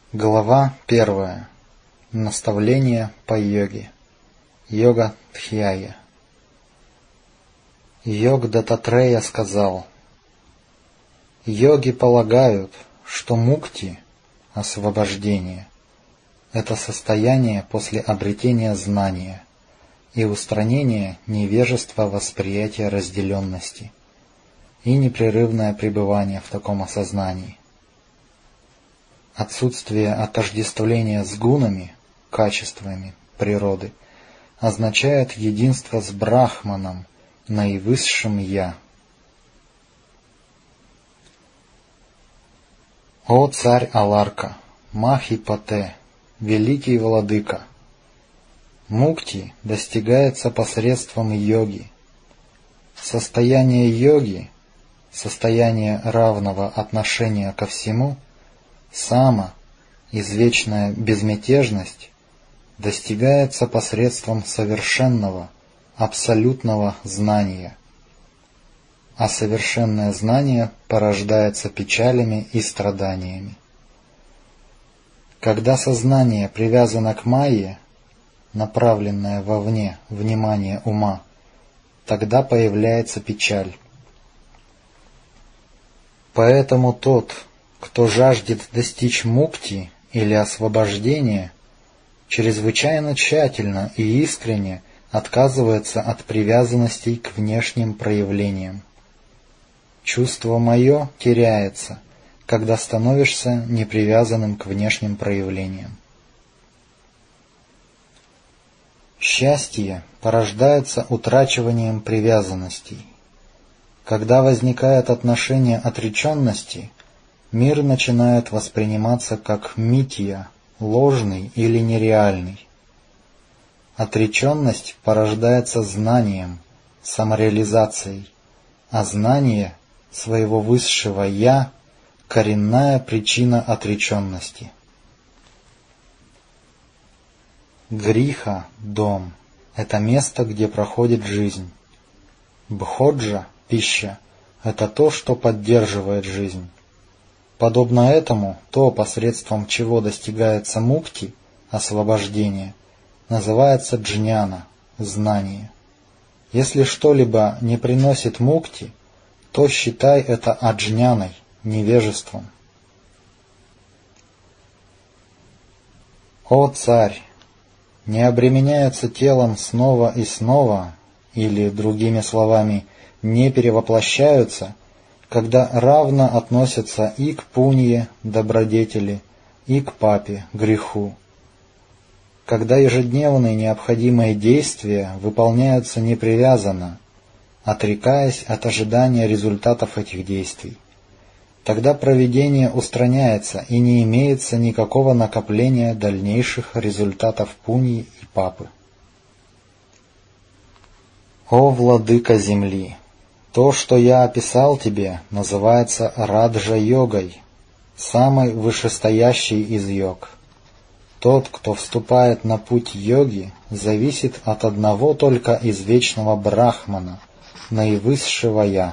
Глава 1. Наставление по йоге. Йога-дхьяя. Йог Дататрея сказал: йоги полагают, что мукти, освобождение, это состояние после обретения знания и устранения невежества восприятия разделенности и непрерывное пребывание в таком осознании. Отсутствие отождествления с гунами, качествами природы, означает единство с Брахманом, наивысшим Я. О царь Аларка, Махипате, великий владыка! Мукти достигается посредством йоги. Состояние йоги, состояние равного отношения ко всему, сама, извечная безмятежность, достигается посредством совершенного, абсолютного знания. А совершенное знание порождается печалями и страданиями. Когда сознание привязано к майе, направленное вовне внимание ума, тогда появляется печаль. Поэтому тот, кто жаждет достичь мукти или освобождения, чрезвычайно тщательно и искренне отказывается от привязанностей к внешним проявлениям. Чувство «моё» теряется, когда становишься непривязанным к внешним проявлениям. Счастье порождается утрачиванием привязанностей. Когда возникает отношение отреченности, мир начинает восприниматься как митья, ложный или нереальный. Отреченность порождается знанием, самореализацией, а знание своего высшего «я» — коренная причина отреченности. Гриха — дом, это место, где проходит жизнь. Бходжа — пища, это то, что поддерживает жизнь. Подобно этому, то, посредством чего достигается мукти, освобождение, называется джняна, знание. Если что-либо не приносит мукти, то считай это аджняной, невежеством. О царь! Не обременяются телом снова и снова, или, другими словами, не перевоплощаются, когда равно относятся и к пунье, добродетели, и к папе, греху. Когда ежедневные необходимые действия выполняются непривязанно, отрекаясь от ожидания результатов этих действий, тогда провидение устраняется и не имеется никакого накопления дальнейших результатов пуньи и папы. О владыка земли! То, что я описал тебе, называется раджа-йогой, самой вышестоящей из йог. Тот, кто вступает на путь йоги, зависит от одного только извечного Брахмана, наивысшего Я.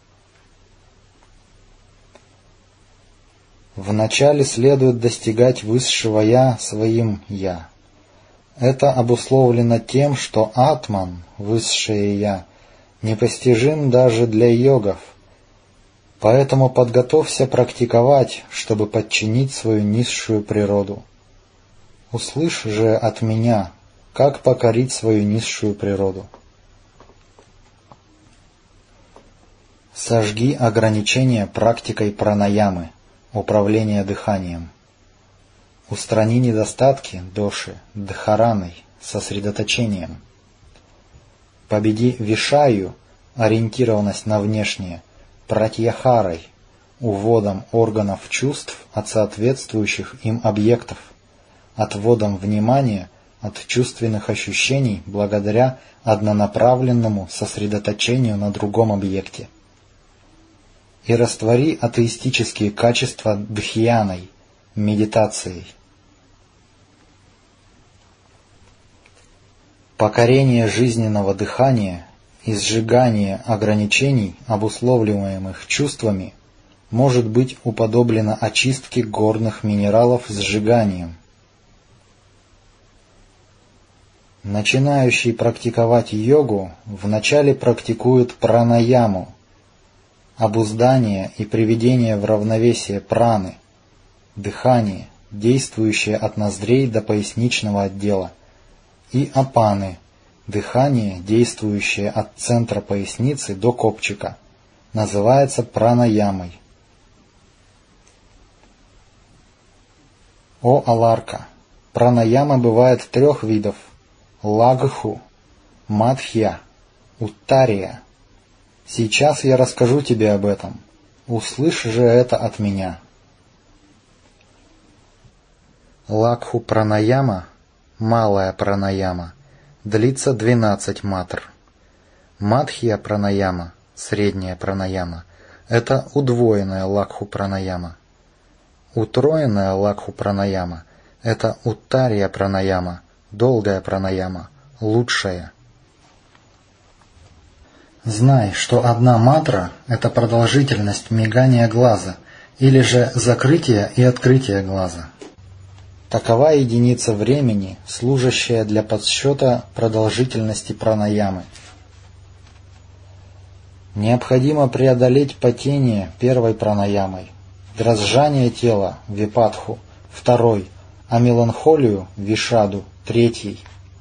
Вначале следует достигать высшего Я своим Я. Это обусловлено тем, что Атман, высшее Я, непостижим даже для йогов. Поэтому подготовься практиковать, чтобы подчинить свою низшую природу. Услышь же от меня, как покорить свою низшую природу. Сожги ограничения практикой пранаямы, управления дыханием. Устрани недостатки доши, дхараной, сосредоточением. Победи вишаю, ориентированность на внешнее, пратьяхарой, уводом органов чувств от соответствующих им объектов, отводом внимания от чувственных ощущений благодаря однонаправленному сосредоточению на другом объекте. И раствори атеистические качества дхьяной, медитацией. Покорение жизненного дыхания и сжигание ограничений, обусловливаемых чувствами, может быть уподоблена очистке горных минералов сжиганием. Начинающий практиковать йогу вначале практикует пранаяму, обуздание и приведение в равновесие праны, дыхание, действующее от ноздрей до поясничного отдела, и апаны, дыхание, действующее от центра поясницы до копчика, называется пранаямой. О Аларка! Пранаяма бывает 3 видов – лагху, мадхья, уттария. Сейчас я расскажу тебе об этом. Услышь же это от меня. Лагху пранаяма, малая пранаяма, длится 12 матр. Мадхья пранаяма, средняя пранаяма, это удвоенная лагху пранаяма. Утроенная лагху пранаяма – это уттария пранаяма, долгая пранаяма, лучшая. Знай, что 1 матра – это продолжительность мигания глаза, или же закрытие и открытие глаза. Такова единица времени, служащая для подсчета продолжительности пранаямы. Необходимо преодолеть потение 1 пранаямой, дрожание тела – випадху, 2, а меланхолию – вишаду, 3.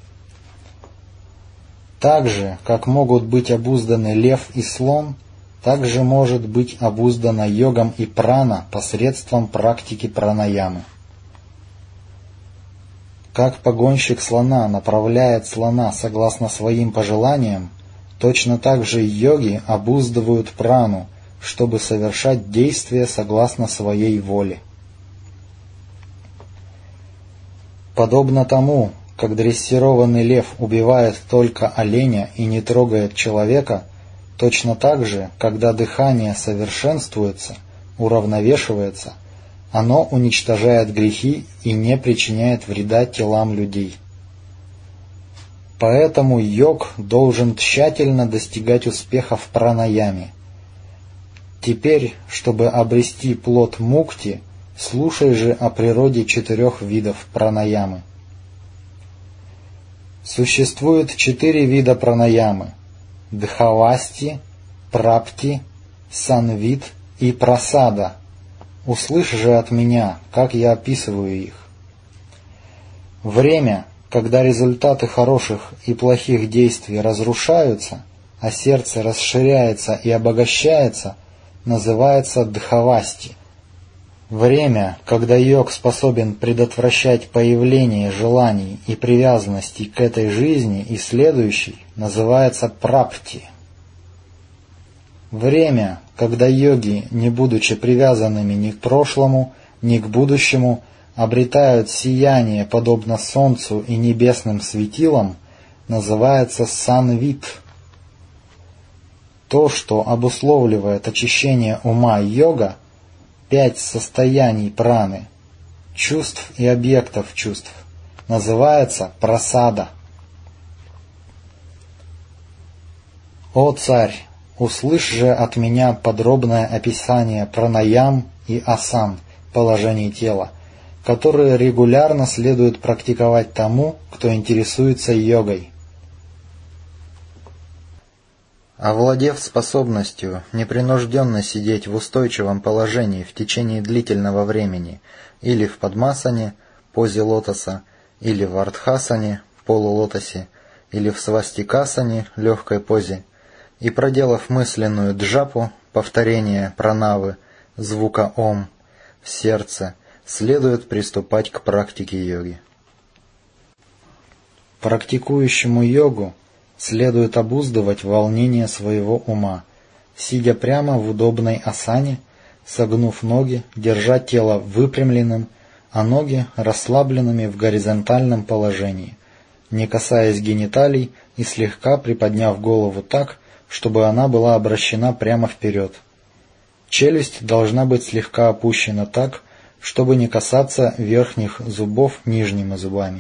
Так же, как могут быть обузданы лев и слон, так же может быть обуздана йогом и прана посредством практики пранаямы. Как погонщик слона направляет слона согласно своим пожеланиям, точно так же йоги обуздывают прану, чтобы совершать действия согласно своей воле. Подобно тому, как дрессированный лев убивает только оленя и не трогает человека, точно так же, когда дыхание совершенствуется, уравновешивается, оно уничтожает грехи и не причиняет вреда телам людей. Поэтому йог должен тщательно достигать успеха в пранаяме. Теперь, чтобы обрести плод мукти, слушай же о природе 4 видов пранаямы. Существует 4 вида пранаямы – дхавасти, прапти, санвит и прасада. Услышь же от меня, как я описываю их. Время, когда результаты хороших и плохих действий разрушаются, а сердце расширяется и обогащается, называется дхавасти. Время, когда йог способен предотвращать появление желаний и привязанностей к этой жизни и следующей, называется прапти. Время, когда йоги, не будучи привязанными ни к прошлому, ни к будущему, обретают сияние, подобно солнцу и небесным светилам, называется санвит. То, что обусловливает очищение ума йога, 5 состояний праны, чувств и объектов чувств, называется прасада. О царь, услышь же от меня подробное описание пранаям и асан, положений тела, которые регулярно следует практиковать тому, кто интересуется йогой. Овладев способностью непринужденно сидеть в устойчивом положении в течение длительного времени или в падмасане, позе лотоса, или в ардхасане, полулотосе, или в свастикасане, легкой позе, и проделав мысленную джапу, повторение пранавы, звука ом, в сердце, следует приступать к практике йоги. Практикующему йогу следует обуздывать волнение своего ума, сидя прямо в удобной асане, согнув ноги, держа тело выпрямленным, а ноги расслабленными в горизонтальном положении, не касаясь гениталий и слегка приподняв голову так, чтобы она была обращена прямо вперед. Челюсть должна быть слегка опущена так, чтобы не касаться верхних зубов нижними зубами.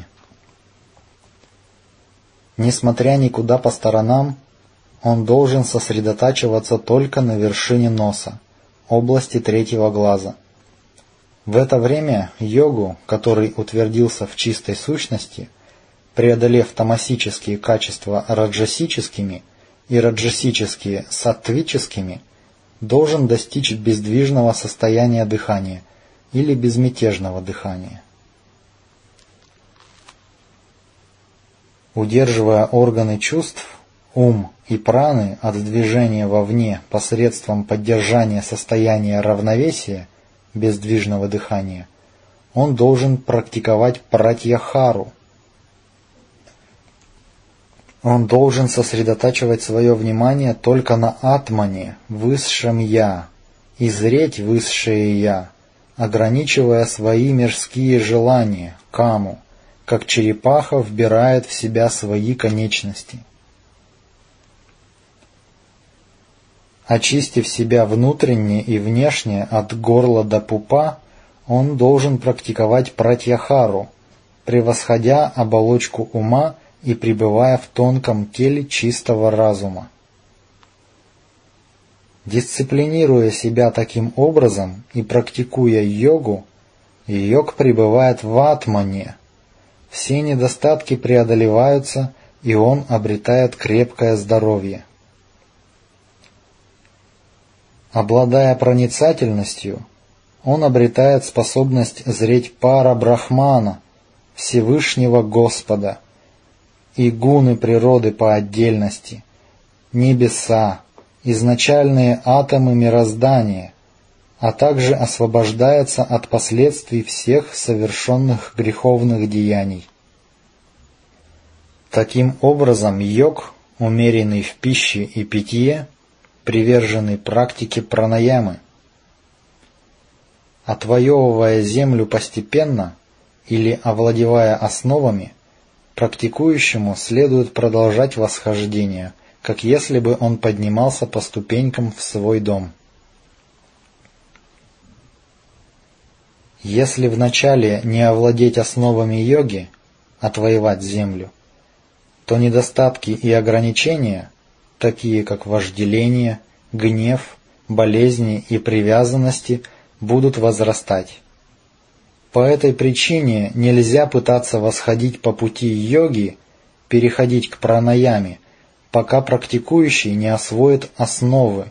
Несмотря никуда по сторонам, он должен сосредотачиваться только на вершине носа, области третьего глаза. В это время йогу, который утвердился в чистой сущности, преодолев тамасические качества раджасическими и раджасические саттвическими, должен достичь бездвижного состояния дыхания или безмятежного дыхания. Удерживая органы чувств, ум и праны от движения вовне посредством поддержания состояния равновесия, бездвижного дыхания, он должен практиковать пратьяхару. Он должен сосредотачивать свое внимание только на атмане, высшем «я», и зреть высшее «я», ограничивая свои мирские желания, каму, как черепаха вбирает в себя свои конечности. Очистив себя внутренне и внешне от горла до пупа, он должен практиковать пратьяхару, превосходя оболочку ума и пребывая в тонком теле чистого разума. Дисциплинируя себя таким образом и практикуя йогу, йог пребывает в атмане, все недостатки преодолеваются, и он обретает крепкое здоровье. Обладая проницательностью, он обретает способность зреть пара Брахмана, Всевышнего Господа, и гуны природы по отдельности, небеса, изначальные атомы мироздания, а также освобождается от последствий всех совершенных греховных деяний. Таким образом, йог, умеренный в пище и питье, приверженный практике пранаямы, отвоевывая землю постепенно или овладевая основами, практикующему следует продолжать восхождение, как если бы он поднимался по ступенькам в свой дом. Если вначале не овладеть основами йоги, отвоевать землю, то недостатки и ограничения, такие как вожделение, гнев, болезни и привязанности, будут возрастать. По этой причине нельзя пытаться восходить по пути йоги, переходить к пранаяме, пока практикующий не освоит основы.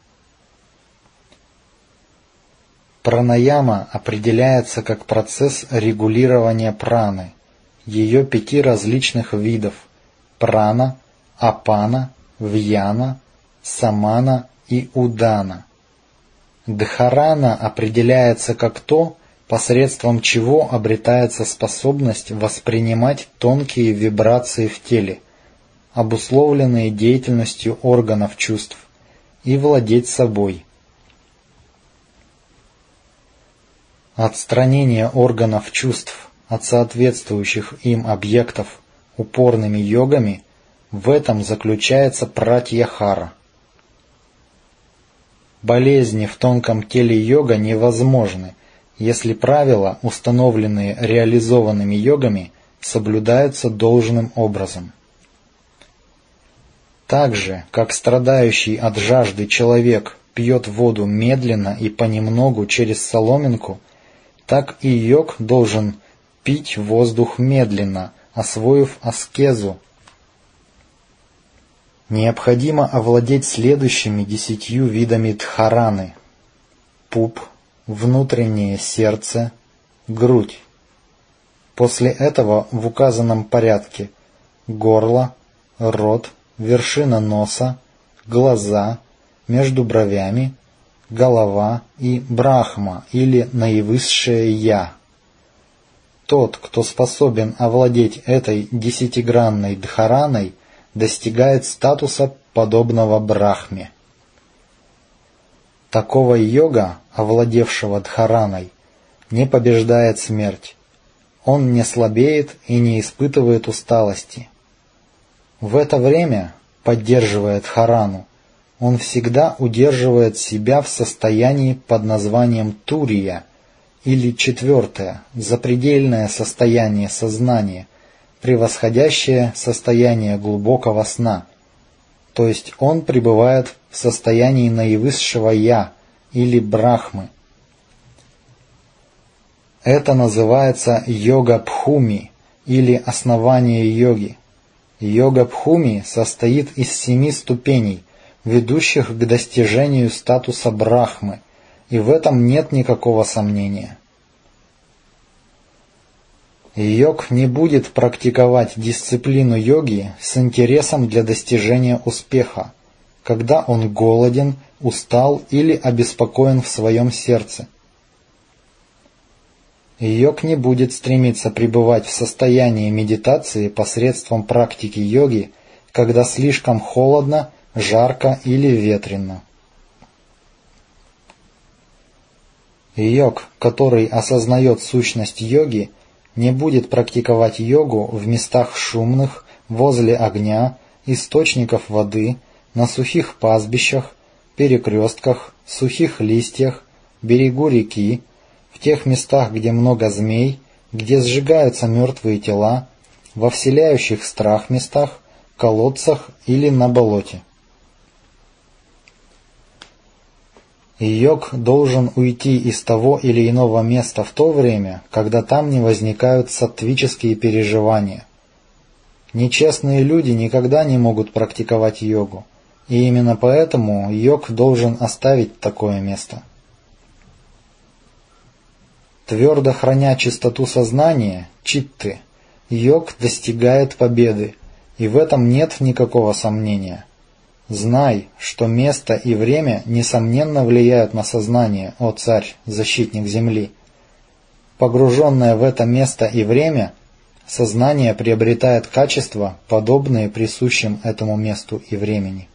Пранаяма определяется как процесс регулирования праны, ее 5 различных видов – прана, апана, вьяна, самана и удана. Дхарана определяется как то, посредством чего обретается способность воспринимать тонкие вибрации в теле, обусловленные деятельностью органов чувств, и владеть собой. Отстранение органов чувств от соответствующих им объектов упорными йогами – в этом заключается пратьяхара. Болезни в тонком теле йога невозможны, если правила, установленные реализованными йогами, соблюдаются должным образом. Так же, как страдающий от жажды человек пьет воду медленно и понемногу через соломинку, так и йог должен пить воздух медленно, освоив аскезу. Необходимо овладеть следующими 10 видами дхараны: пуп, внутреннее сердце, грудь. После этого в указанном порядке горло, рот, вершина носа, глаза, между бровями, голова и брахма или наивысшее «я». Тот, кто способен овладеть этой 10-гранной дхараной, достигает статуса, подобного брахме. Такого йога, овладевшего дхараной, не побеждает смерть. Он не слабеет и не испытывает усталости. В это время, поддерживая дхарану, он всегда удерживает себя в состоянии под названием турия, или 4-е, запредельное состояние сознания, превосходящее состояние глубокого сна, то есть он пребывает в состоянии наивысшего «я» или Брахмы. Это называется йога Бхуми или основание йоги. Йога Бхуми состоит из 7 ступеней, ведущих к достижению статуса Брахмы, и в этом нет никакого сомнения. Йог не будет практиковать дисциплину йоги с интересом для достижения успеха, когда он голоден, устал или обеспокоен в своем сердце. Йог не будет стремиться пребывать в состоянии медитации посредством практики йоги, когда слишком холодно, жарко или ветрено. Йог, который осознает сущность йоги, не будет практиковать йогу в местах шумных, возле огня, источников воды, на сухих пастбищах, перекрестках, сухих листьях, берегу реки, в тех местах, где много змей, где сжигаются мертвые тела, во вселяющих страх местах, колодцах или на болоте. Йог должен уйти из того или иного места в то время, когда там не возникают саттвические переживания. Нечестные люди никогда не могут практиковать йогу, и именно поэтому йог должен оставить такое место. Твердо храня чистоту сознания, читты, йог достигает победы, и в этом нет никакого сомнения. Знай, что место и время несомненно влияют на сознание, о царь, защитник земли. Погруженное в это место и время, сознание приобретает качества, подобные присущим этому месту и времени.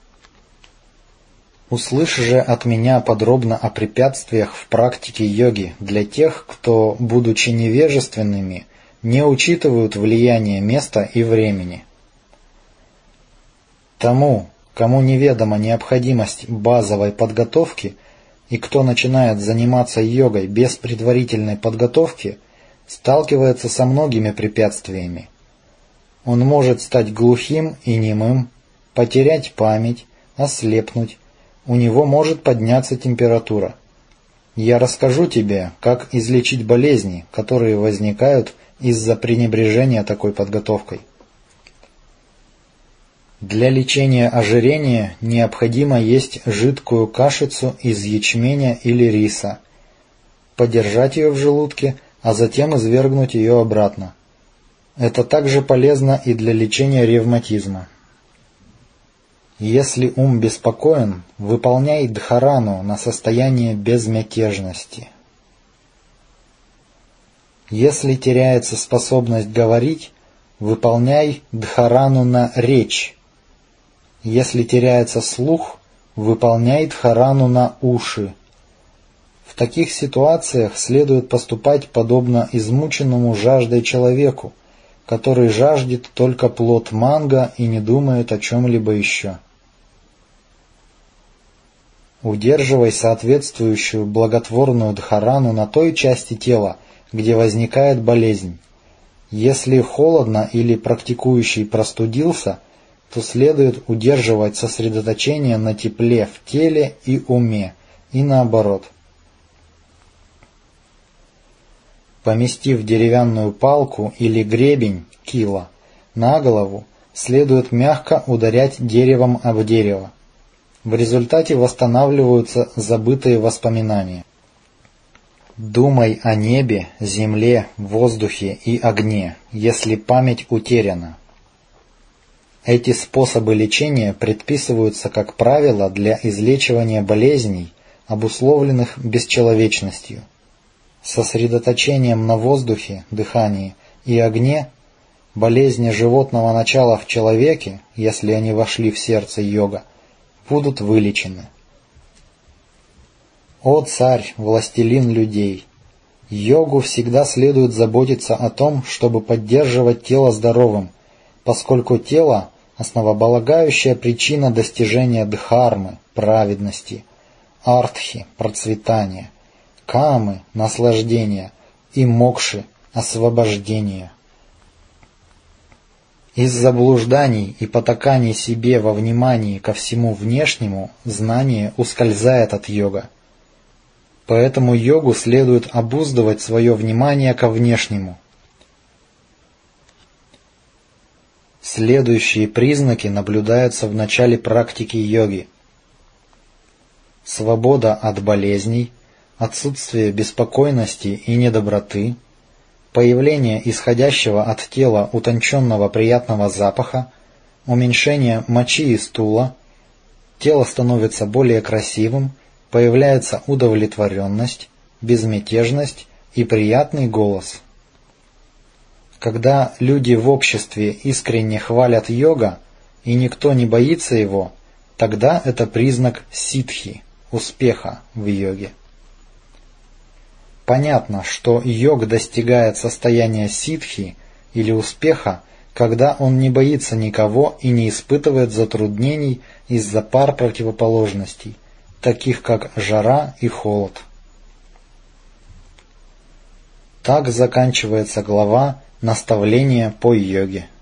Услышь же от меня подробно о препятствиях в практике йоги для тех, кто, будучи невежественными, не учитывают влияние места и времени. Тому, кому неведома необходимость базовой подготовки и кто начинает заниматься йогой без предварительной подготовки, сталкивается со многими препятствиями. Он может стать глухим и немым, потерять память, ослепнуть, у него может подняться температура. Я расскажу тебе, как излечить болезни, которые возникают из-за пренебрежения такой подготовкой. Для лечения ожирения необходимо есть жидкую кашицу из ячменя или риса, подержать ее в желудке, а затем извергнуть ее обратно. Это также полезно и для лечения ревматизма. Если ум беспокоен, выполняй дхарану на состояние безмятежности. Если теряется способность говорить, выполняй дхарану на речь. Если теряется слух, выполняй дхарану на уши. В таких ситуациях следует поступать подобно измученному жаждой человеку, который жаждет только плод манго и не думает о чем-либо еще. Удерживай соответствующую благотворную дхарану на той части тела, где возникает болезнь. Если холодно или практикующий простудился, то следует удерживать сосредоточение на тепле в теле и уме, и наоборот. Поместив деревянную палку или гребень, кила, на голову, следует мягко ударять деревом об дерево. В результате восстанавливаются забытые воспоминания. Думай о небе, земле, воздухе и огне, если память утеряна. Эти способы лечения предписываются как правило для излечивания болезней, обусловленных бесчеловечностью. Сосредоточением на воздухе, дыхании и огне болезни животного начала в человеке, если они вошли в сердце йога, будут вылечены. О царь, властелин людей! Йогу всегда следует заботиться о том, чтобы поддерживать тело здоровым, поскольку тело – основополагающая причина достижения дхармы, праведности, артхи, процветания, камы, наслаждения и мокши, освобождения. Из заблужданий и потаканий себе во внимании ко всему внешнему знание ускользает от йога. Поэтому йогу следует обуздывать свое внимание ко внешнему. Следующие признаки наблюдаются в начале практики йоги. Свобода от болезней, отсутствие беспокойности и недоброты, появление исходящего от тела утонченного приятного запаха, уменьшение мочи и стула, тело становится более красивым, появляется удовлетворенность, безмятежность и приятный голос. Когда люди в обществе искренне хвалят йога, и никто не боится его, тогда это признак сиддхи, успеха в йоге. Понятно, что йог достигает состояния сиддхи или успеха, когда он не боится никого и не испытывает затруднений из-за пар противоположностей, таких как жара и холод. Так заканчивается глава «Наставление по йоге».